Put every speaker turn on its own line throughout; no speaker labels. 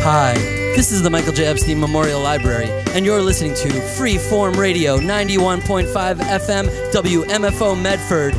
Hi, this is the Michael J. Epstein Memorial Library, and you're listening to Freeform Radio 91.5 FM WMFO Medford.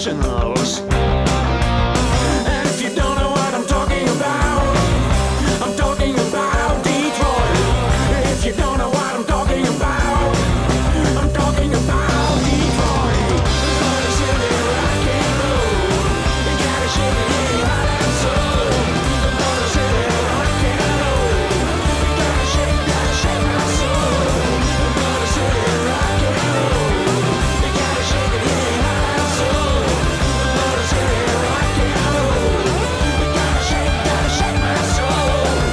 professionals. And if you don't know what I'm talking about, I'm talking about Detroit. If you don't know what I'm talking about, I'm talking about Detroit. The city of rock and roll. You gotta shake it, yeah, heart and soul. The city of rock and roll. You gotta shake my soul. The city of rock and roll. You gotta shake it, yeah, heart and soul. The city of rock and roll. You gotta shake my soul.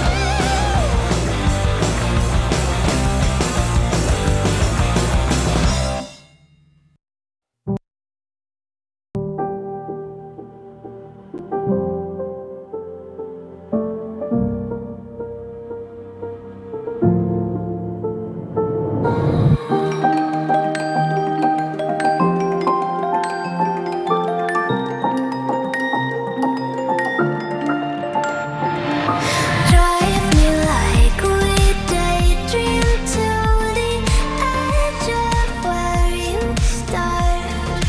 Drive me like we daydream to the edge of where you start.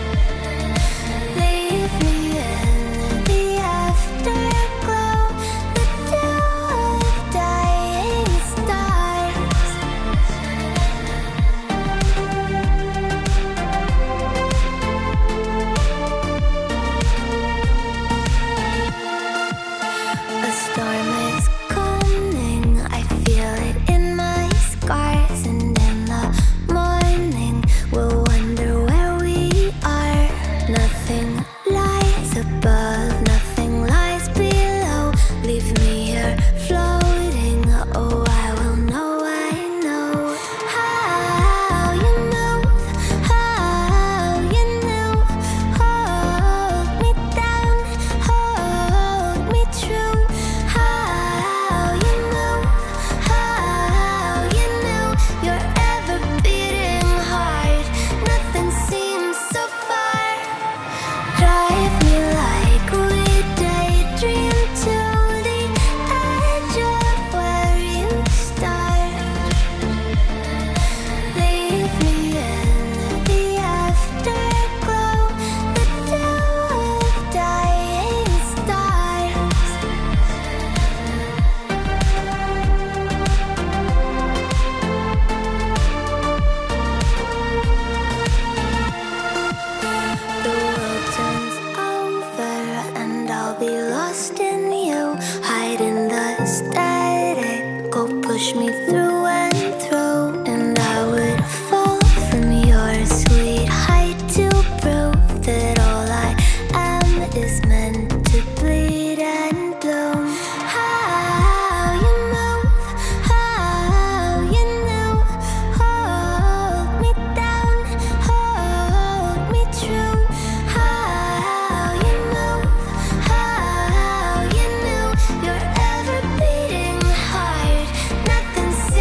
Leave me in the afterglow, the dew of dying stars. A storm is coming, I feel it in my scars, and in the morning we'll wonder where we are. Nothing lies above, nothing lies below. Leave me here floating, oh I will know, I know. How you move, how you knew. Hold me down, hold me true. How you move, how you knew. Your ever beating heart, nothing seems so far. Drive me like we daydream to the edge of where you start. Leave me in the afterglow, the dew of dying stars. The world turns over and I'll be lost in you. Hide in the static, go push me through and through. And I would fall from your sweet height to prove that all I am is meant to bleed and bloom. How you move, how you knew. Hold me down, hold me true. How you move, how you knew. Your ever beating heart, nothing seems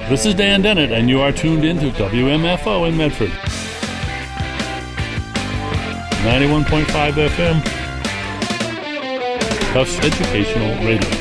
This is Dan Dennett, and you are tuned into WMFO in Medford. 91.5 FM. Tufts Educational Radio.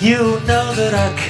You know that I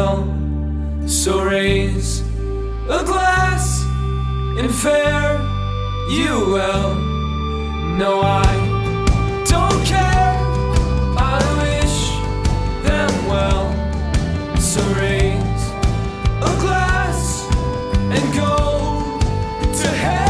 well. So raise a glass and fare you well. No, I don't care, I wish them well. So raise a glass and go to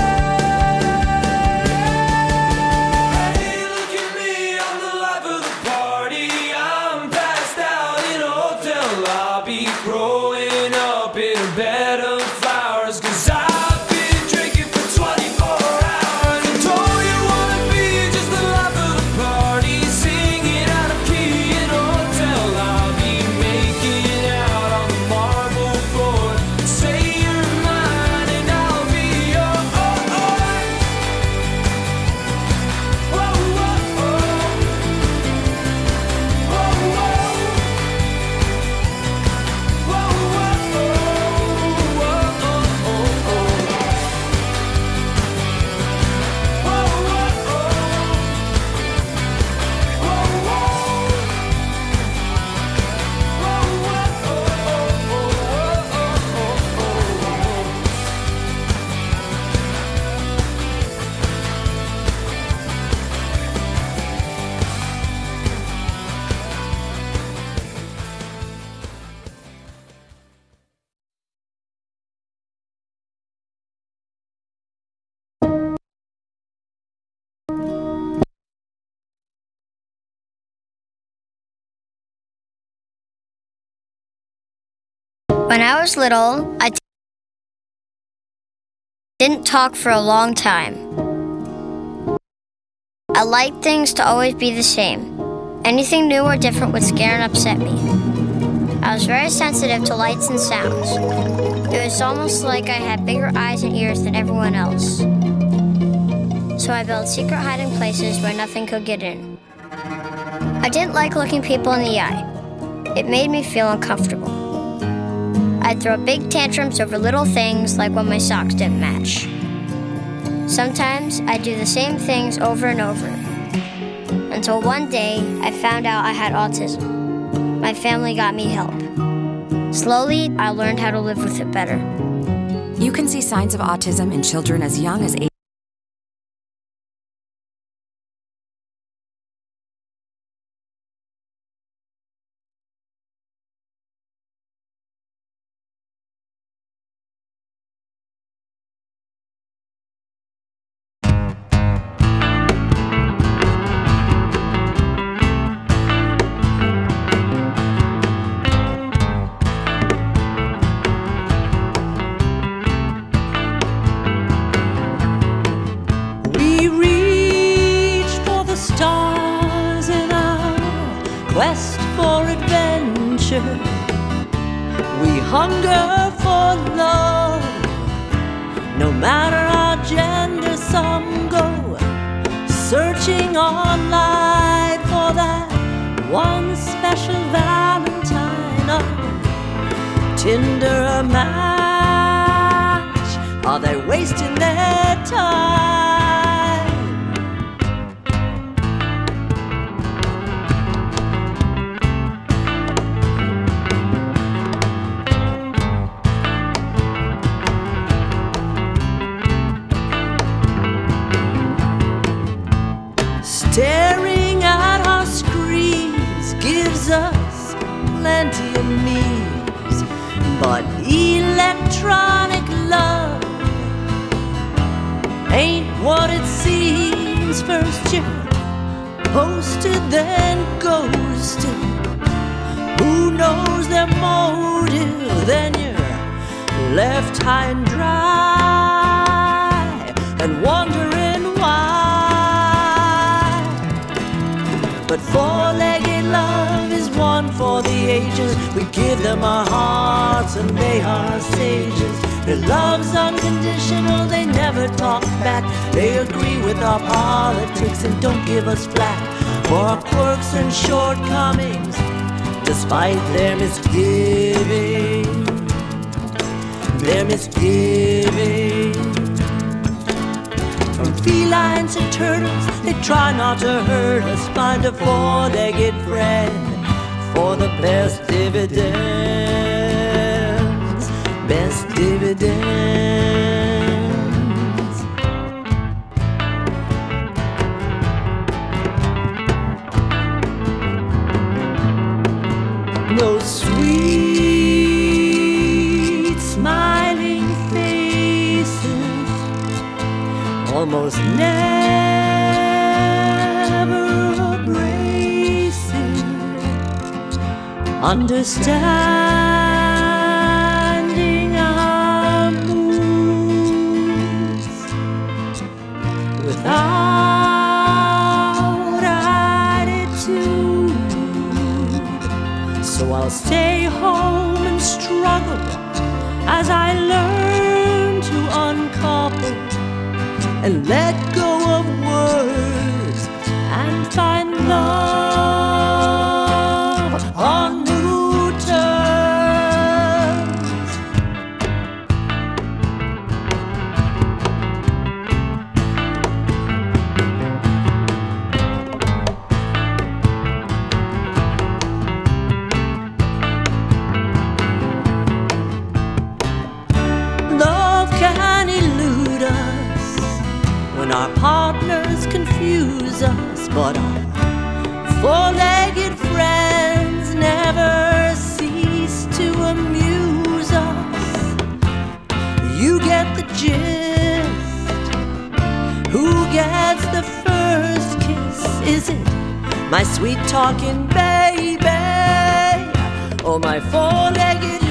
hell. Hey, look at me, I'm the life of the party. I'm passed out in a hotel lobby, growing up in a bed of flowers, 'cause I've been drinking for 24 hours. And don't you wanna be just the life of the party, singing out of key in a hotel lobby, making out on the marble floor. Say you're mine and I'll be yours. Whoa, whoa, whoa. Whoa, whoa. Whoa, whoa, whoa, whoa,
When I was little, I didn't talk for a long time. I liked things to always be the same. Anything new or different would scare and upset me. I was very sensitive to lights and sounds. It was almost like I had bigger eyes and ears than everyone else. So I built secret hiding places where nothing could get in. I didn't like looking people in the eye. It made me feel uncomfortable. I'd throw big tantrums over little things, like when my socks didn't match. Sometimes I'd do the same things over and over, until one day I found out I had autism. My family got me help. Slowly, I learned how to live with it better.
You can see signs of autism in children as young as 8.
Quest for adventure, we hunger for love. No matter our gender, some go searching online for that one special Valentine. A Tinder a match, are they wasting their time? Staring at our screens gives us plenty of memes, but electronic love ain't what it seems. First you're posted, then ghosted. Who knows their motive? Then you're left high and dry and wondering why. But four-legged love is one for the ages. We give them our hearts and they are sages. Their love's unconditional, they never talk back. They agree with our politics and don't give us flack for our quirks and shortcomings, despite their misgiving. Their misgiving. From felines to turtles, they try not to hurt us. Find a four-legged friend for the best dividend. dividends. Those sweet smiling faces almost never abrasive, understanding our moods without attitude. So I'll stay home and struggle as I learn to uncouple and let go of words and find love on new terms. Love can elude us when our partners confuse us, but our four-legged friends never cease to amuse us. You get the gist. Who gets the first kiss? Is it my sweet talking baby or my four-legged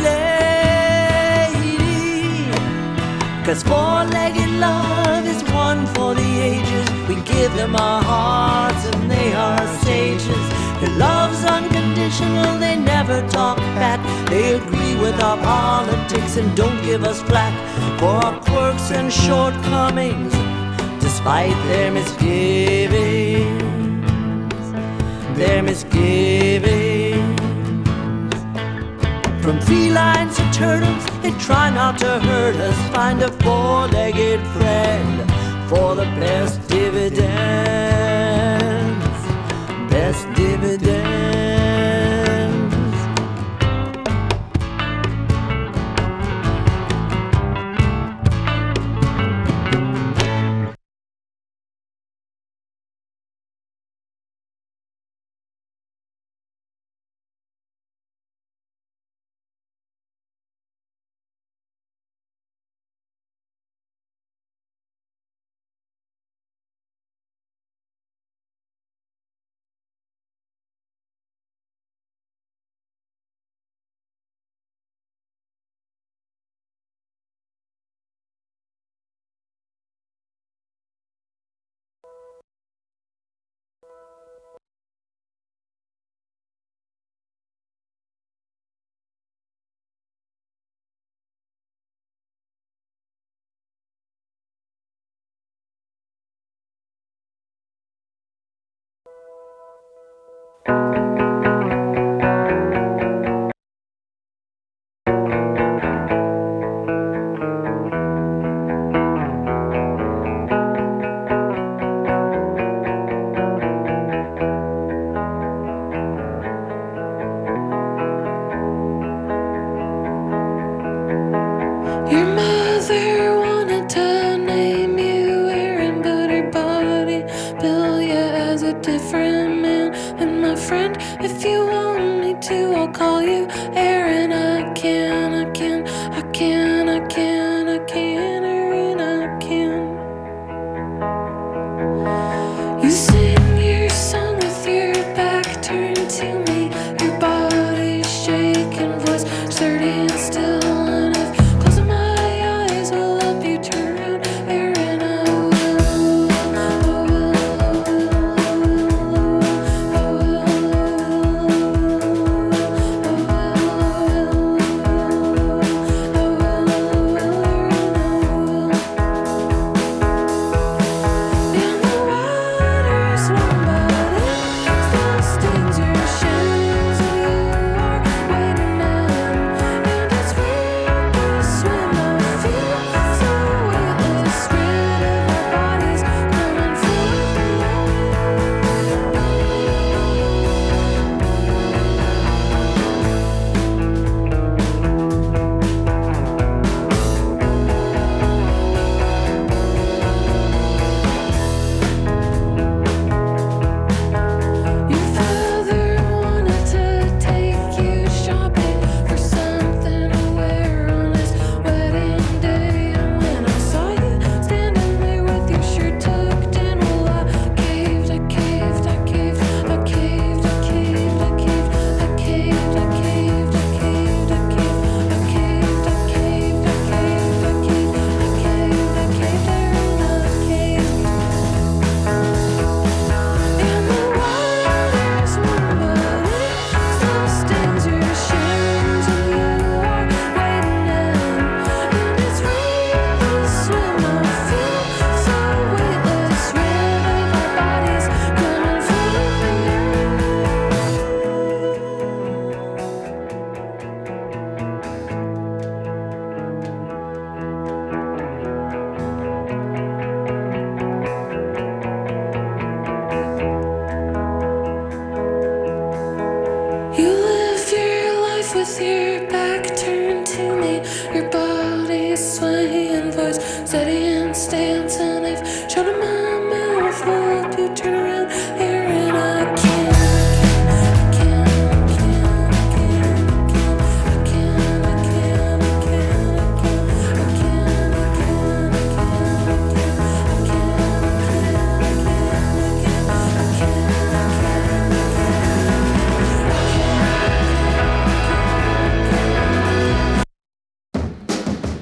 lady? 'Cause four-legged love is one for the ages. We give them our hearts and they are sages. Their love's unconditional, they never talk back. They agree with our politics and don't give us flack for our quirks and shortcomings, despite their misgivings. Their misgivings. From felines to turtles, they try not to hurt us. Find a four-legged friend for the best dividends. Best dividends.
Your mother wanted to name you Aaron, but her body bill you as a different man. And my friend, if you want me to, I'll call you Aaron. I can, Aaron, I can. You sing your song with your back turned to me, your body's shaking, voice sturdy and still. Stings your shoes, you are waiting on, and it's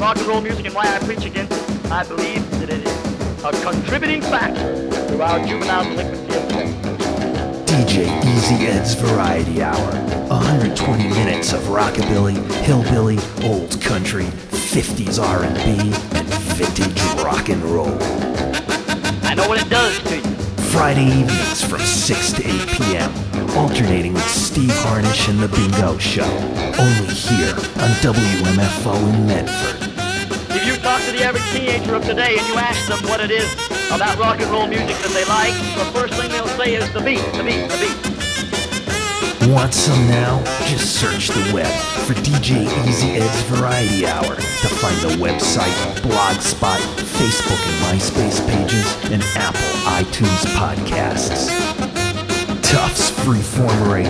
rock and roll music and why I preach against it. I believe that it is a contributing factor to our juvenile delinquency of sex.
DJ Easy Ed's Variety Hour. 120 minutes of rockabilly, hillbilly, old country, 50s R&B, and vintage rock and roll.
I know what it does to you.
Friday evenings from 6 to 8 p.m. Alternating with Steve Harnish and The Bingo Show. Only here on WMFO in Medford.
If you talk to the average teenager of today and you ask them what it is about rock and roll music that they like, the first thing they'll say is the beat, the beat, the beat.
Want some now? Just search the web for DJ Easy Ed's Variety Hour to find the website, Blogspot, Facebook and MySpace pages, and Apple iTunes podcasts. Tufts Freeform Radio,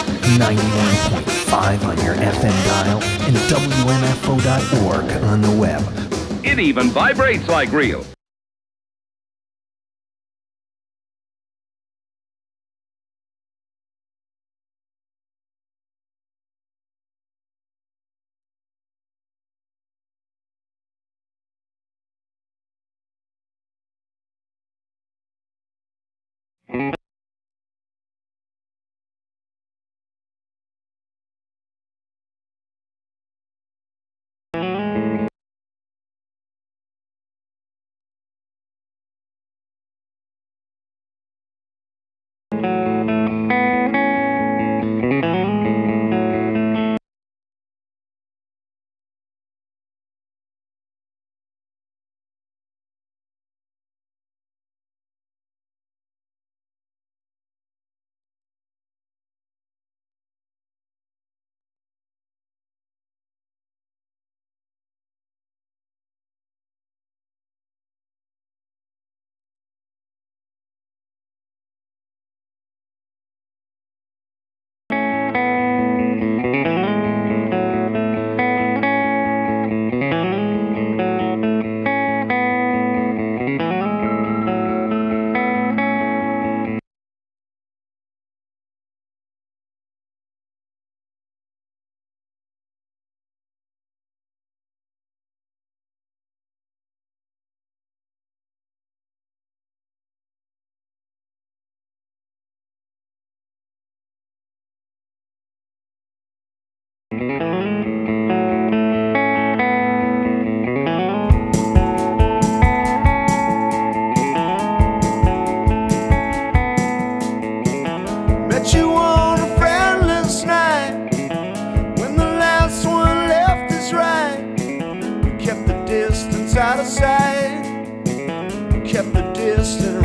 91.5 on your FM dial and WMFO.org on the web.
It even vibrates like real.
Met you on a friendless night when the last one left his right. We kept the distance out of sight. We kept the distance.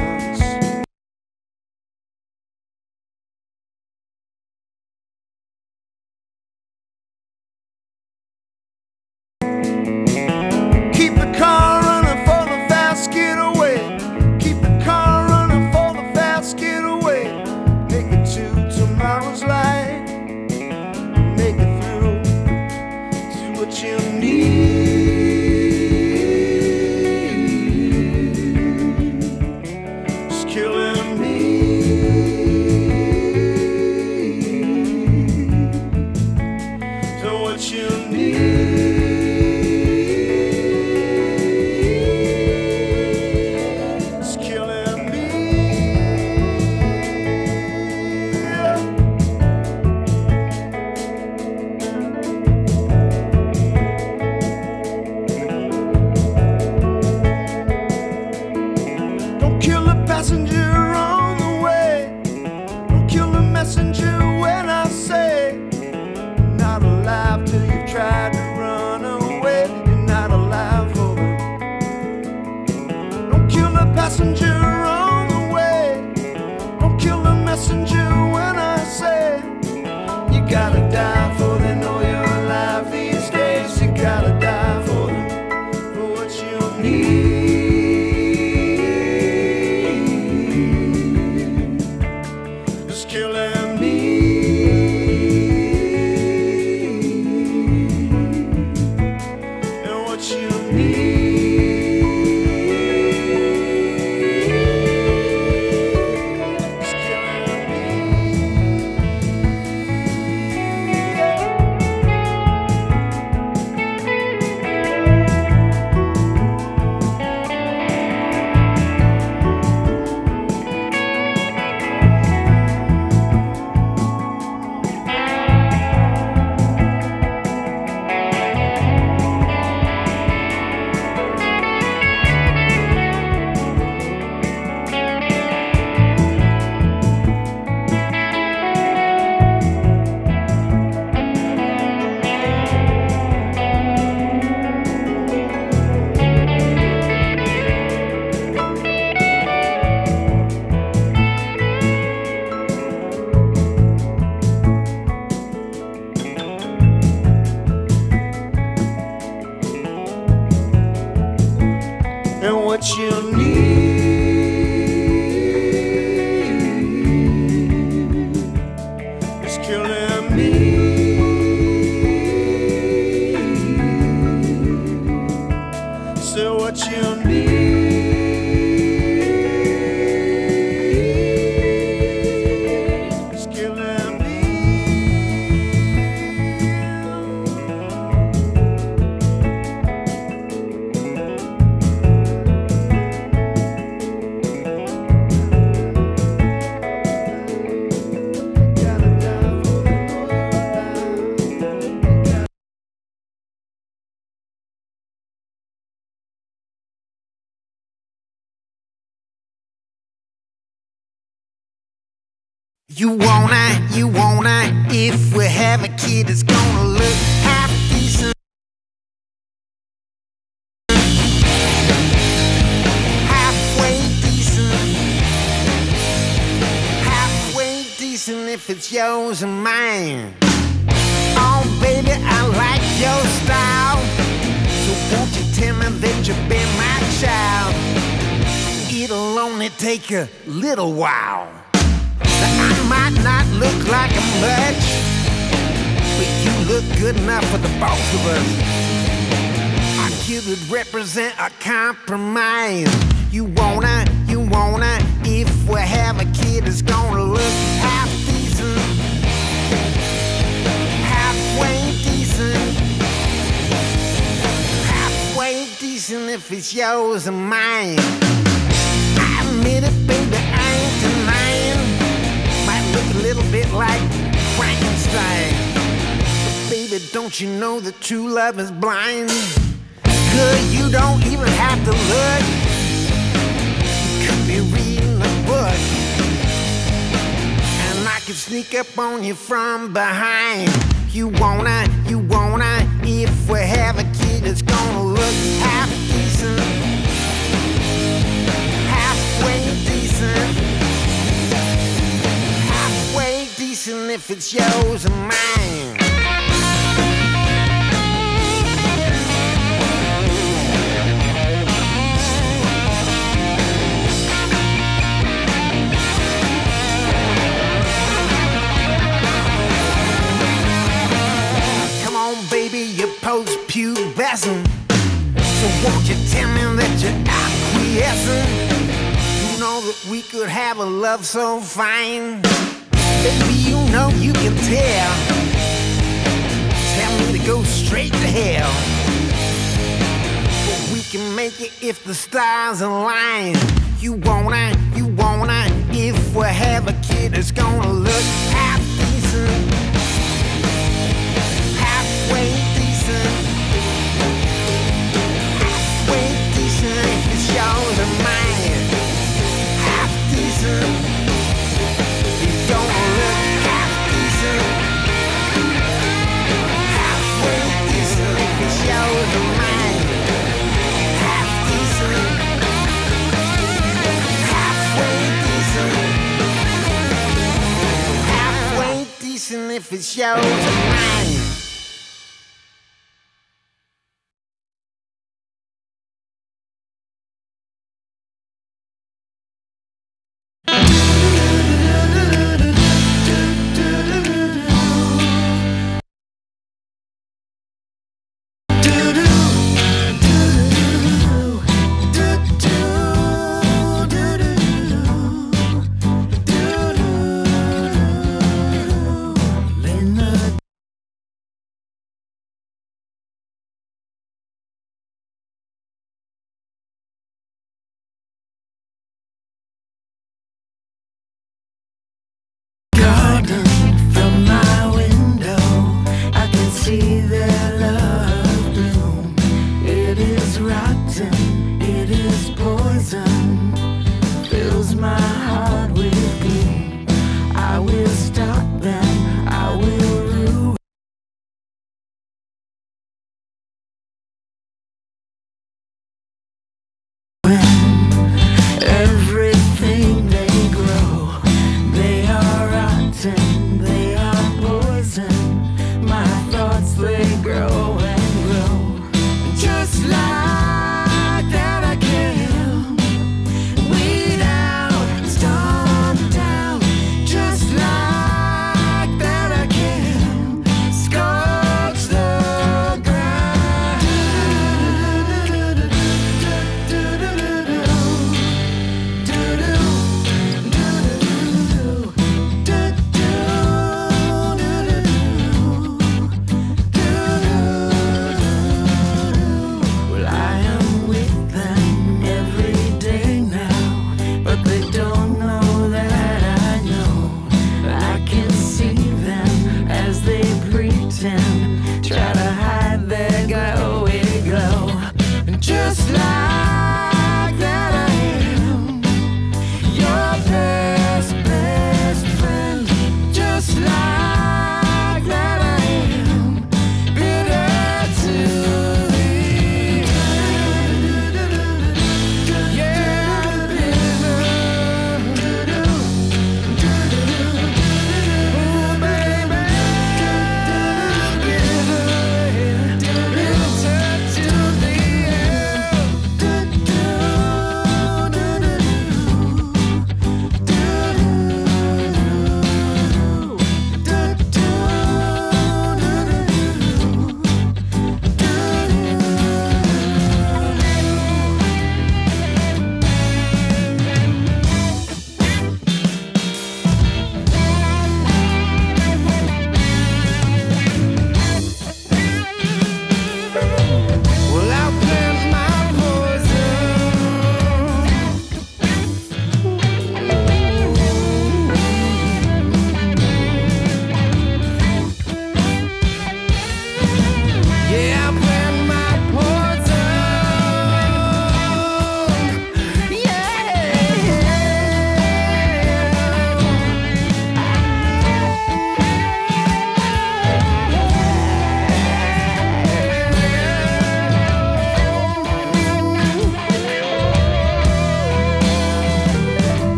Keep the car running for the fast getaway. Keep the car running for the fast getaway. Make it to tomorrow's light. Make it through to what you need. It's killing me. To what you need. Passenger on the way. Don't kill the messenger when I say not alive till you've tried to
what you need is killing me. Say what you need is killing me.
You wanna, if we have a kid that's gonna look half decent. Halfway decent. Halfway decent if it's yours and mine. Oh baby, I like your style. So won't you tell me that you've been my child? It'll only take a little while. I might not look like much, but you look good enough for the both of us. Our kid would represent a compromise. You wanna, if we have a kid that's gonna look half decent, halfway decent, halfway decent if it's yours and mine. I admit it, baby, I ain't denying. Look a little bit like Frankenstein. But baby, don't you know that true love is blind? Good, you don't even have to look. You could be reading a book, and I could sneak up on you from behind. You wanna, if we have a kid that's gonna look half decent, halfway decent, halfway decent if it's yours and mine. Come on, baby, you're post-pubescent, so won't you tell me that you're acquiescent? You know that we could have a love so fine. Baby, you know you can tell. Tell me to go straight to hell. But we can make it if the stars align. You wanna, if we have a kid that's gonna look half decent, halfway decent, halfway decent if it's yours and mine. Half decent. If it's yours.